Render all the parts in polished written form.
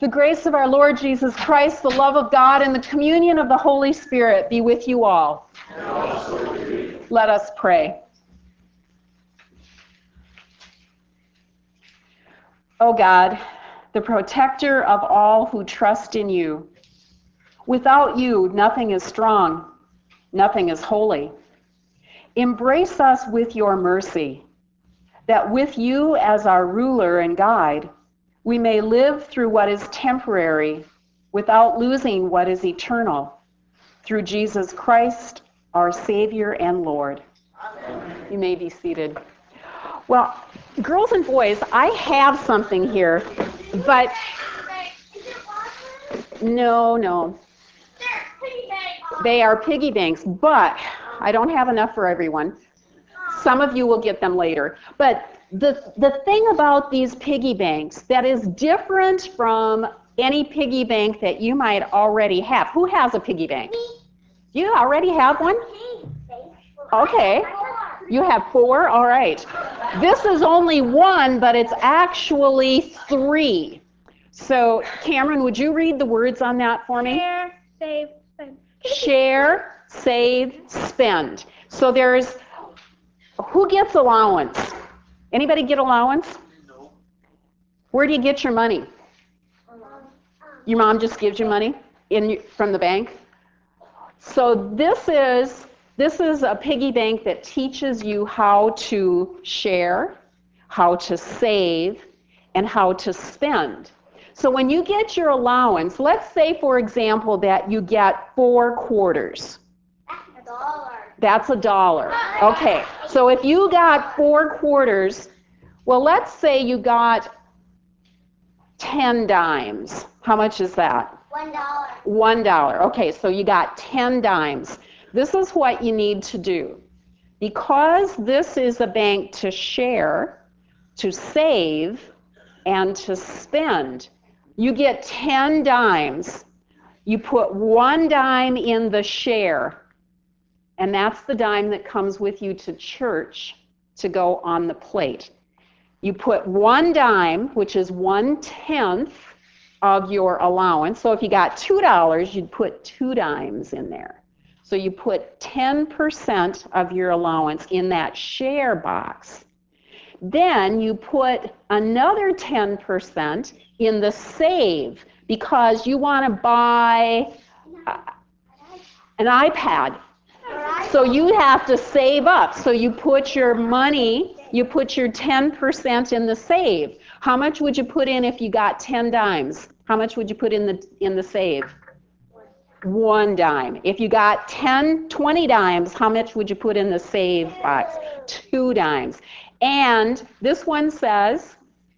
The grace of our Lord Jesus Christ, the love of God, and the communion of the Holy Spirit be with you all. Let us pray. O God, the protector of all who trust in you, without you, nothing is strong, nothing is holy. Embrace us with your mercy, that with you as our ruler and guide, we may live through what is temporary without losing what is eternal. Through Jesus Christ, our Savior and Lord. Amen. You may be seated. Well, girls and boys, I have something here, but no. They are piggy banks, but I don't have enough for everyone. Some of you will get them later. But the thing about these piggy banks that is different from any piggy bank that you might already have. Who has a piggy bank? Me. You already have one? Okay. You have 4? All right. This is only 1, but it's actually 3. So, Cameron, would you read the words on that for me? Share, save, spend. Share, save, spend. So there's, who gets allowance? Anybody get allowance? No. Where do you get your money? Your mom just gives you money from the bank? So this is a piggy bank that teaches you how to share, how to save, and how to spend. So when you get your allowance, let's say, for example, that you get 4 quarters. That's $1. Okay, so if you got 4 quarters, well, let's say you got 10 dimes. How much is that? $1. $1. Okay, so you got 10 dimes. This is what you need to do. Because this is a bank to share, to save, and to spend, you get 10 dimes. You put 1 dime in the share, and that's the dime that comes with you to church to go on the plate. You put 1 dime, which is 1/10 of your allowance. So if you got $2, you'd put 2 dimes in there. So you put 10% of your allowance in that share box. Then you put another 10% in the save, because you want to buy an iPad. So you have to save up. So you put your money, you put your 10% in the save. How much would you put in if you got 10 dimes? How much would you put in the save? 1 dime. If you got 20 dimes, how much would you put in the save box? 2 dimes. And this one says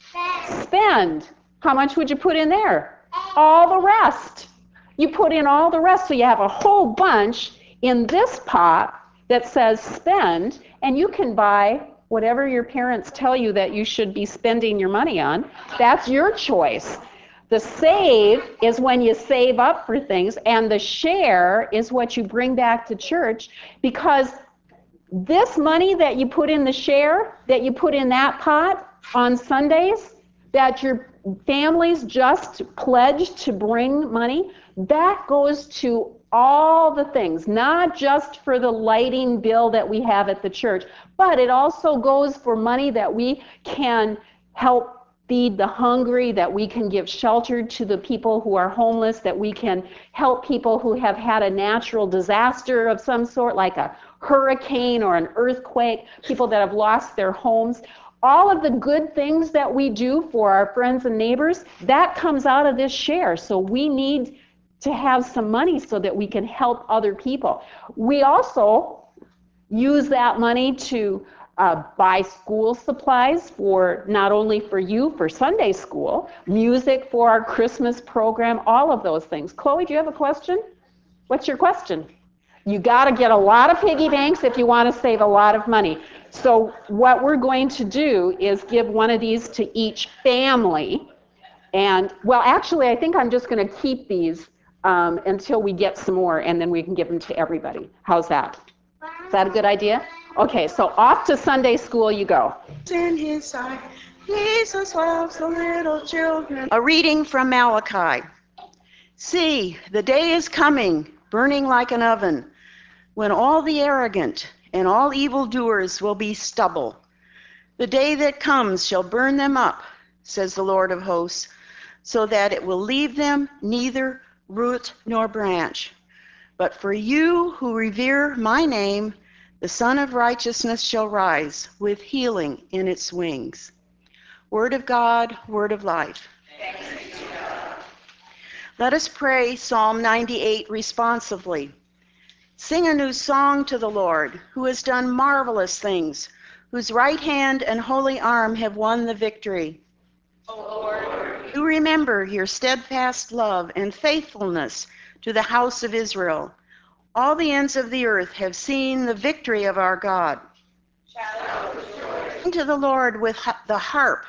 spend. How much would you put in there? All the rest. You put in all the rest, so you have a whole bunch in this pot that says spend, and you can buy whatever your parents tell you that you should be spending your money on. That's your choice. The save is when you save up for things, and the share is what you bring back to church, because this money that you put in the share, that you put in that pot on Sundays, that your families just pledged to bring money, that goes to all the things, not just for the lighting bill that we have at the church, but it also goes for money that we can help feed the hungry, that we can give shelter to the people who are homeless, that we can help people who have had a natural disaster of some sort, like a hurricane or an earthquake, people that have lost their homes. All of the good things that we do for our friends and neighbors, that comes out of this share. So we need to have some money so that we can help other people. We also use that money to buy school supplies for not only for you, for Sunday school, music for our Christmas program, all of those things. Chloe, do you have a question? What's your question? You got to get a lot of piggy banks if you want to save a lot of money. So what we're going to do is give one of these to each family. And, well, actually, I think I'm just going to keep these until we get some more, and then we can give them to everybody. How's that? Is that a good idea? Okay, so off to Sunday school you go. In his sight, Jesus loves the little children. A reading from Malachi. See, the day is coming, burning like an oven, when all the arrogant and all evildoers will be stubble. The day that comes shall burn them up, says the Lord of hosts, so that it will leave them neither root nor branch. But for you who revere my name, the Son of Righteousness shall rise with healing in its wings. Word of God, word of life. Let us pray Psalm 98 responsively. Sing a new song to the Lord, who has done marvelous things, whose right hand and holy arm have won the victory. O Lord, you remember your steadfast love and faithfulness to the house of Israel. All the ends of the earth have seen the victory of our God. Sing to the Lord with the harp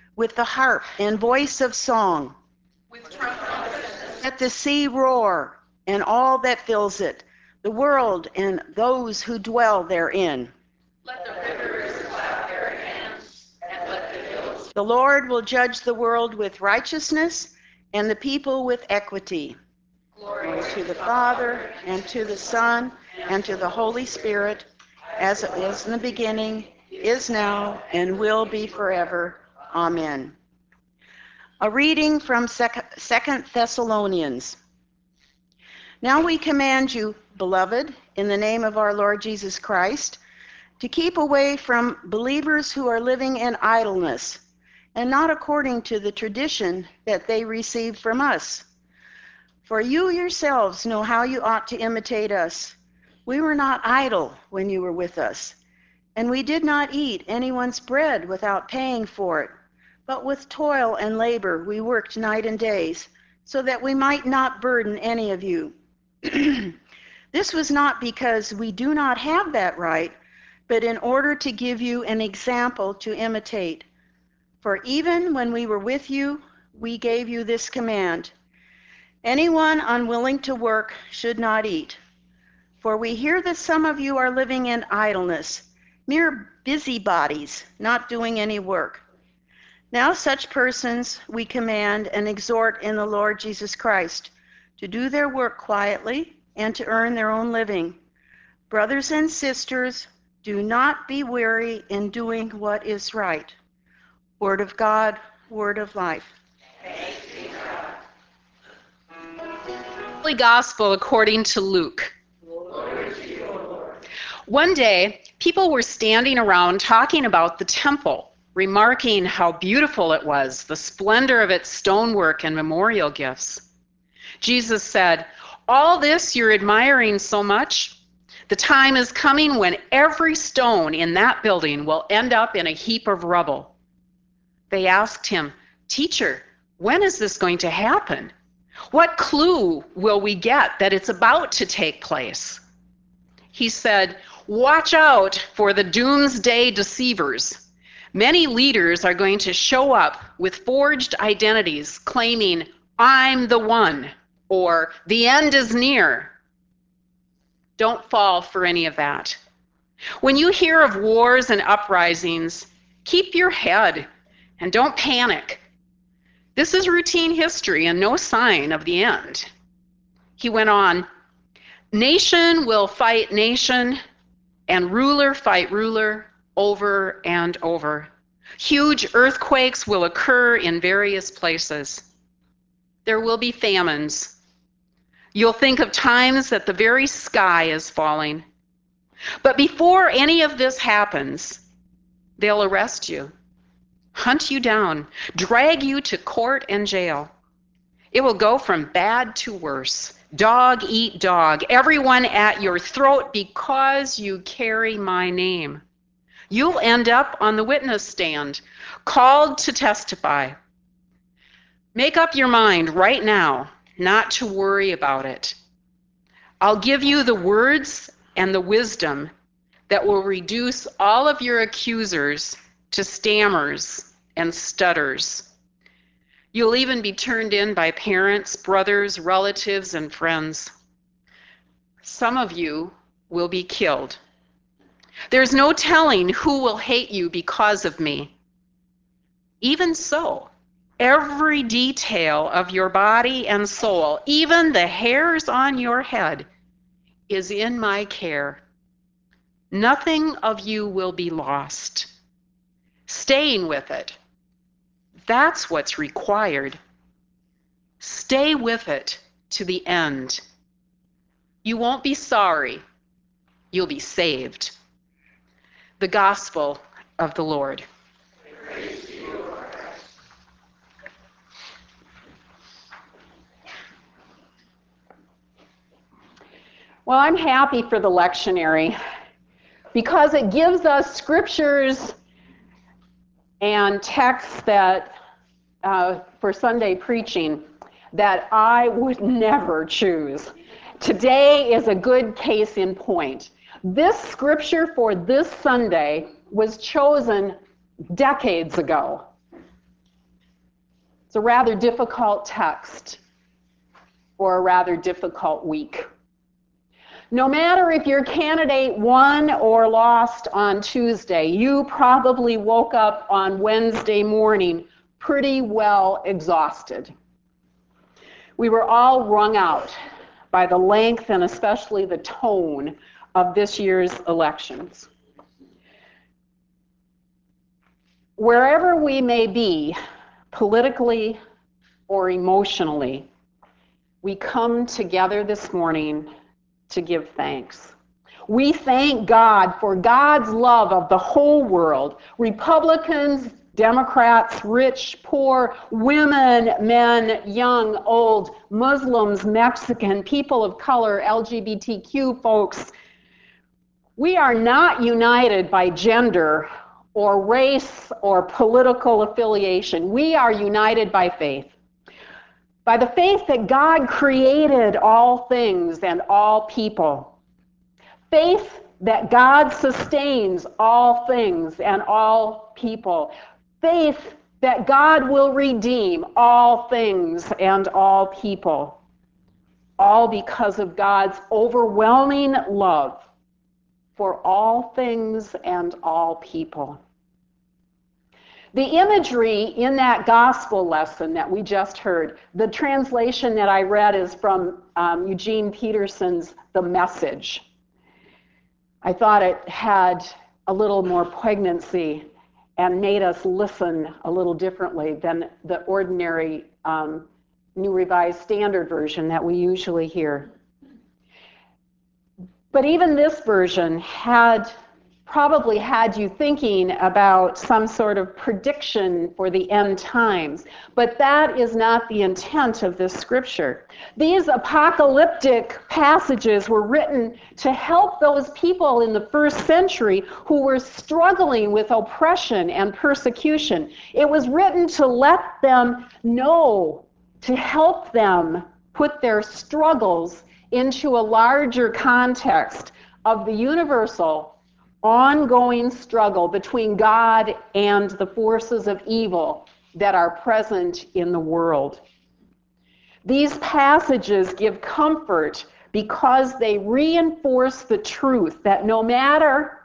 and voice of song. With trumpets. Let the sea roar and all that fills it, the world and those who dwell therein. Let the rivers clap their hands, and let the hills. The Lord will judge the world with righteousness and the people with equity. Glory to the Father, and to the Son, and to the Holy Spirit, as it was in the beginning, is now, and will be forever. Amen. A reading from 2 Thessalonians. Now we command you, beloved, in the name of our Lord Jesus Christ, to keep away from believers who are living in idleness, and not according to the tradition that they received from us. For you yourselves know how you ought to imitate us. We were not idle when you were with us, and we did not eat anyone's bread without paying for it, but with toil and labor we worked night and days, so that we might not burden any of you. This was not because we do not have that right, but in order to give you an example to imitate. For even when we were with you, we gave you this command: anyone unwilling to work should not eat. For we hear that some of you are living in idleness, mere busybodies, not doing any work. Now such persons we command and exhort in the Lord Jesus Christ to do their work quietly and to earn their own living. Brothers and sisters, do not be weary in doing what is right. Word of God, word of life. Holy Gospel according to Luke. One day, people were standing around talking about the temple, remarking how beautiful it was, the splendor of its stonework and memorial gifts. Jesus said, "All this you're admiring so much? The time is coming when every stone in that building will end up in a heap of rubble." They asked him, "Teacher, when is this going to happen? What clue will we get that it's about to take place?" He said, "Watch out for the doomsday deceivers. Many leaders are going to show up with forged identities claiming, 'I'm the one,' or 'the end is near.' Don't fall for any of that. When you hear of wars and uprisings, keep your head and don't panic. This is routine history and no sign of the end." He went on, "Nation will fight nation, and ruler fight ruler over and over. Huge earthquakes will occur in various places. There will be famines. You'll think of times that the very sky is falling. But before any of this happens, they'll arrest you, hunt you down, drag you to court and jail. It will go from bad to worse. Dog eat dog, everyone at your throat because you carry my name. You'll end up on the witness stand, called to testify. Make up your mind right now not to worry about it. I'll give you the words and the wisdom that will reduce all of your accusers to stammers and stutters. You'll even be turned in by parents, brothers, relatives, and friends. Some of you will be killed. There's no telling who will hate you because of me. Even so, every detail of your body and soul, even the hairs on your head, is in my care. Nothing of you will be lost. Staying with it, that's what's required. Stay with it to the end. You won't be sorry. You'll be saved. The gospel of the Lord. Well, I'm happy for the lectionary because it gives us scriptures and texts that for Sunday preaching that I would never choose. Today is a good case in point. This scripture for this Sunday was chosen decades ago. It's a rather difficult text for a rather difficult week. No matter if your candidate won or lost on Tuesday, you probably woke up on Wednesday morning pretty well exhausted. We were all wrung out by the length and especially the tone of this year's elections. Wherever we may be, politically or emotionally, we come together this morning to give thanks. We thank God for God's love of the whole world, Republicans, Democrats, rich, poor, women, men, young, old, Muslims, Mexican, people of color, LGBTQ folks. We are not united by gender or race or political affiliation. We are united by faith. By the faith that God created all things and all people. Faith that God sustains all things and all people. Faith that God will redeem all things and all people. All because of God's overwhelming love for all things and all people. The imagery in that gospel lesson that we just heard, the translation that I read is from Eugene Peterson's The Message. I thought it had a little more poignancy and made us listen a little differently than the ordinary New Revised Standard Version that we usually hear. But even this version probably had you thinking about some sort of prediction for the end times. But that is not the intent of this scripture. These apocalyptic passages were written to help those people in the first century who were struggling with oppression and persecution. It was written to let them know, to help them put their struggles into a larger context of the universal ongoing struggle between God and the forces of evil that are present in the world. These passages give comfort because they reinforce the truth that no matter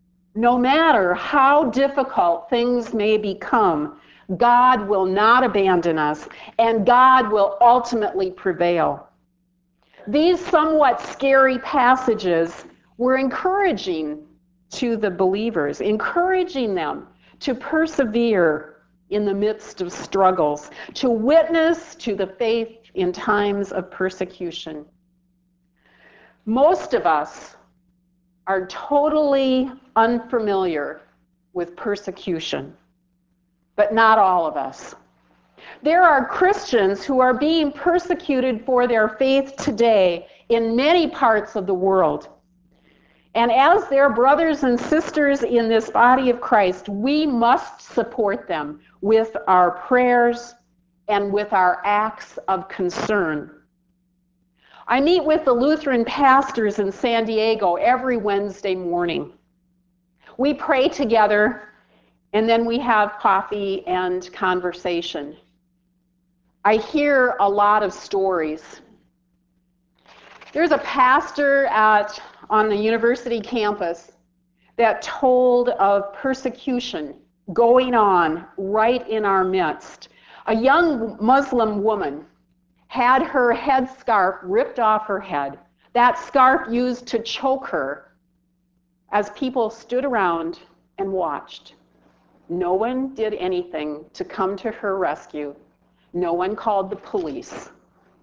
how difficult things may become, God will not abandon us and God will ultimately prevail. These somewhat scary passages were encouraging to the believers, encouraging them to persevere in the midst of struggles, to witness to the faith in times of persecution. Most of us are totally unfamiliar with persecution, but not all of us. There are Christians who are being persecuted for their faith today in many parts of the world. And as their brothers and sisters in this body of Christ, we must support them with our prayers and with our acts of concern. I meet with the Lutheran pastors in San Diego every Wednesday morning. We pray together, and then we have coffee and conversation. I hear a lot of stories. There's a pastor on the university campus that told of persecution going on right in our midst. A young Muslim woman had her headscarf ripped off her head. That scarf used to choke her as people stood around and watched. No one did anything to come to her rescue. No one called the police.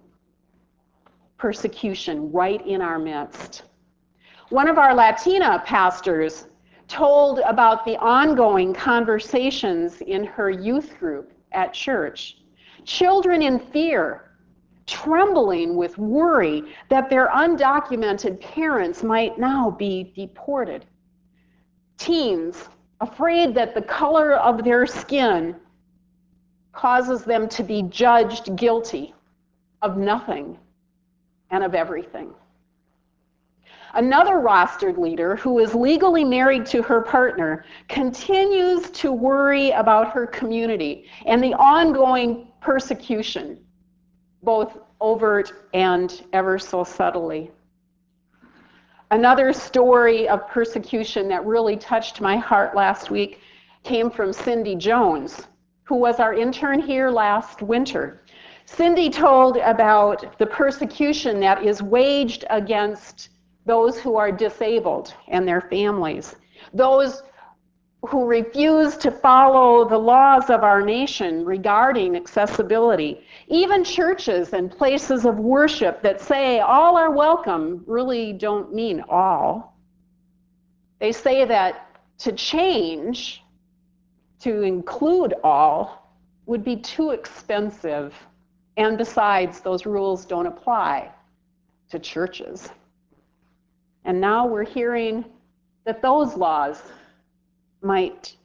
Persecution right in our midst. One of our Latina pastors told about the ongoing conversations in her youth group at church. Children in fear, trembling with worry that their undocumented parents might now be deported. Teens afraid that the color of their skin causes them to be judged guilty of nothing and of everything. Another rostered leader who is legally married to her partner continues to worry about her community and the ongoing persecution, both overt and ever so subtly. Another story of persecution that really touched my heart last week came from Cindy Jones, who was our intern here last winter. Cindy told about the persecution that is waged against those who are disabled and their families, those who refuse to follow the laws of our nation regarding accessibility. Even churches and places of worship that say all are welcome really don't mean all. They say that to change, to include all, would be too expensive. And besides, those rules don't apply to churches. And now we're hearing that those laws might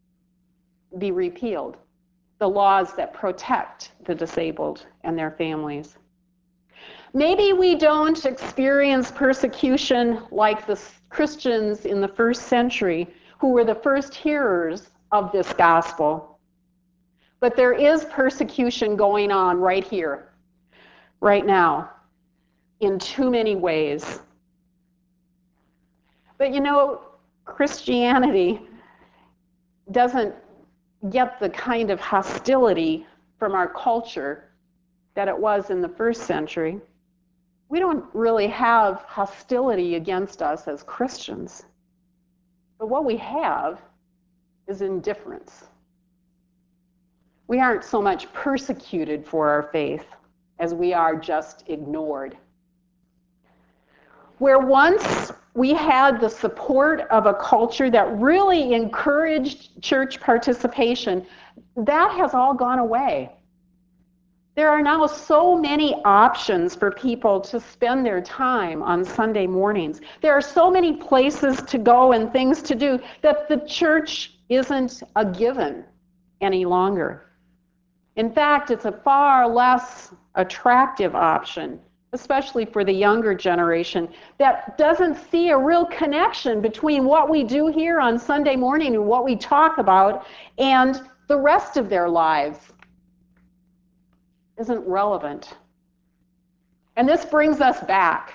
be repealed, the laws that protect the disabled and their families. Maybe we don't experience persecution like the Christians in the first century who were the first hearers of this gospel, but there is persecution going on right here, right now, in too many ways. But you know, Christianity doesn't get the kind of hostility from our culture that it was in the first century. We don't really have hostility against us as Christians. But what we have is indifference. We aren't so much persecuted for our faith as we are just ignored. Where once we had the support of a culture that really encouraged church participation, that has all gone away. There are now so many options for people to spend their time on Sunday mornings. There are so many places to go and things to do that the church isn't a given any longer. In fact, it's a far less attractive option, especially for the younger generation, that doesn't see a real connection between what we do here on Sunday morning and what we talk about and the rest of their lives. Isn't relevant. And this brings us back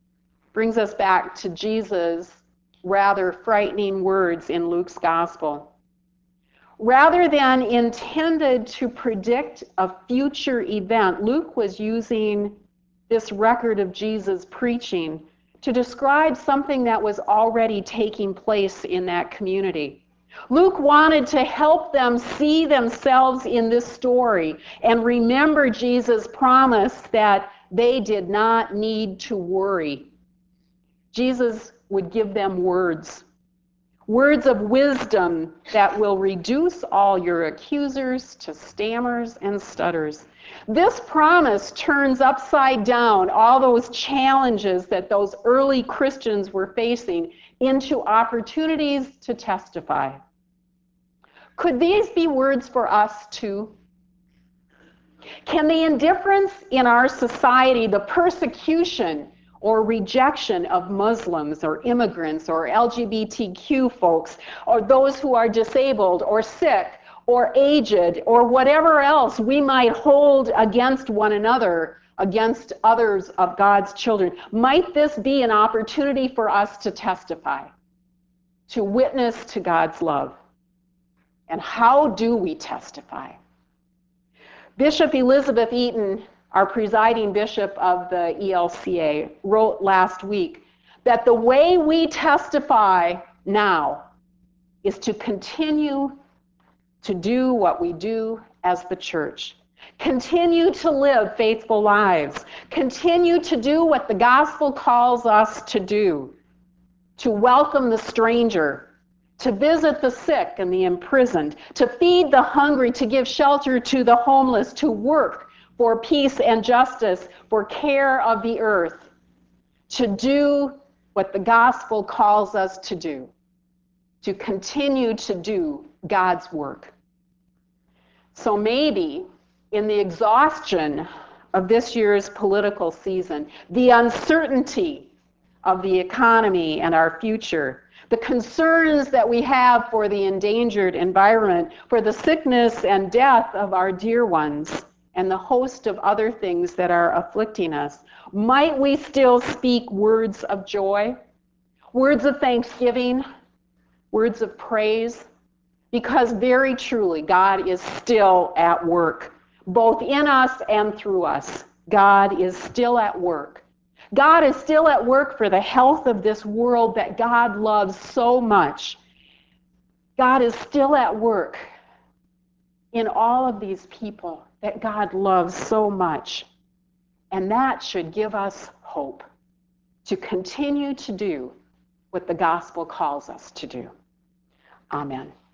to Jesus' rather frightening words in Luke's gospel. Rather than intended to predict a future event, Luke was using this record of Jesus preaching to describe something that was already taking place in that community. Luke wanted to help them see themselves in this story and remember Jesus' promise that they did not need to worry. Jesus would give them words of wisdom that will reduce all your accusers to stammers and stutters. This promise turns upside down all those challenges that those early Christians were facing into opportunities to testify. Could these be words for us too? Can the indifference in our society, the persecution or rejection of Muslims or immigrants or LGBTQ folks or those who are disabled or sick or aged or whatever else we might hold against one another, against others of God's children, might this be an opportunity for us to testify, to witness to God's love? And how do we testify? Bishop Elizabeth Eaton, our presiding bishop of the ELCA, wrote last week that the way we testify now is to continue to do what we do as the church. Continue to live faithful lives. Continue to do what the gospel calls us to do. To welcome the stranger, to visit the sick and the imprisoned, to feed the hungry, to give shelter to the homeless, to work for peace and justice, for care of the earth, to do what the gospel calls us to do, to continue to do God's work. So maybe in the exhaustion of this year's political season, the uncertainty of the economy and our future, the concerns that we have for the endangered environment, for the sickness and death of our dear ones, and the host of other things that are afflicting us, might we still speak words of joy, words of thanksgiving, words of praise? Because very truly, God is still at work, both in us and through us. God is still at work. God is still at work for the health of this world that God loves so much. God is still at work in all of these people that God loves so much. And that should give us hope to continue to do what the gospel calls us to do. Amen.